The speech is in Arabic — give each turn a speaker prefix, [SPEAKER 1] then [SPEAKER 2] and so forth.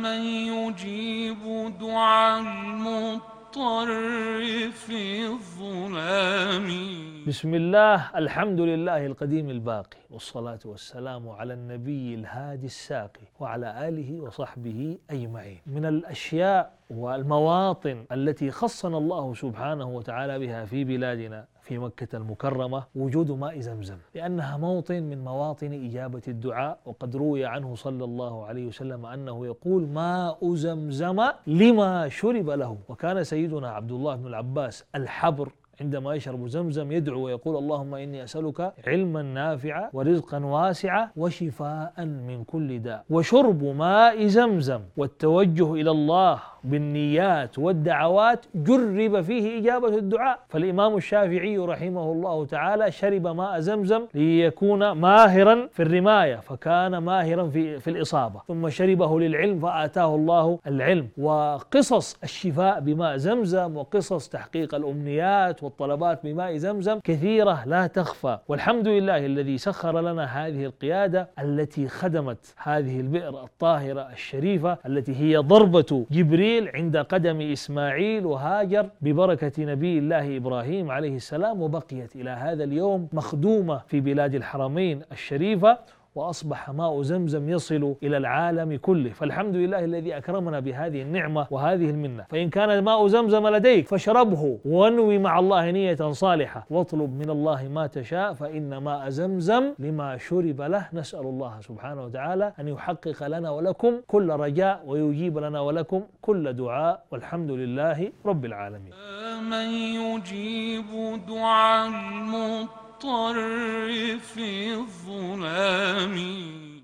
[SPEAKER 1] من يجيب دعاء المضطر في الظلام.
[SPEAKER 2] بسم الله، الحمد لله القديم الباقي، والصلاة والسلام على النبي الهادي الساقي وعلى آله وصحبه أجمعين. من الأشياء والمواطن التي خصنا الله سبحانه وتعالى بها في بلادنا في مكة المكرمة وجود ماء زمزم، لأنها موطن من مواطن إجابة الدعاء. وقد روي عنه صلى الله عليه وسلم أنه يقول: ماء زمزم لما شرب له. وكان سيدنا عبد الله بن العباس الحبر عندما يشرب زمزم يدعو ويقول: اللهم إني أسألك علما نافعا ورزقا واسعا وشفاء من كل داء. وشرب ماء زمزم والتوجه إلى الله بالنيات والدعوات جرب فيه إجابة الدعاء. فالإمام الشافعي رحمه الله تعالى شرب ماء زمزم ليكون ماهرا في الرماية، فكان ماهرا في الإصابة، ثم شربه للعلم فآتاه الله العلم. وقصص الشفاء بماء زمزم وقصص تحقيق الأمنيات والطلبات بماء زمزم كثيرة لا تخفى. والحمد لله الذي سخر لنا هذه القيادة التي خدمت هذه البئر الطاهرة الشريفة التي هي ضربة جبريل عند قدم إسماعيل وهاجر ببركة نبي الله إبراهيم عليه السلام، وبقيت إلى هذا اليوم مخدومة في بلاد الحرمين الشريفة، وأصبح ماء زمزم يصل إلى العالم كله. فالحمد لله الذي أكرمنا بهذه النعمة وهذه المنة. فإن كان ماء زمزم لديك فاشربه وانوي مع الله نية صالحة واطلب من الله ما تشاء، فإن ماء زمزم لما شرب له. نسأل الله سبحانه وتعالى أن يحقق لنا ولكم كل رجاء ويجيب لنا ولكم كل دعاء، والحمد لله رب العالمين.
[SPEAKER 1] من يجيب دعاء المضطر في الظلام.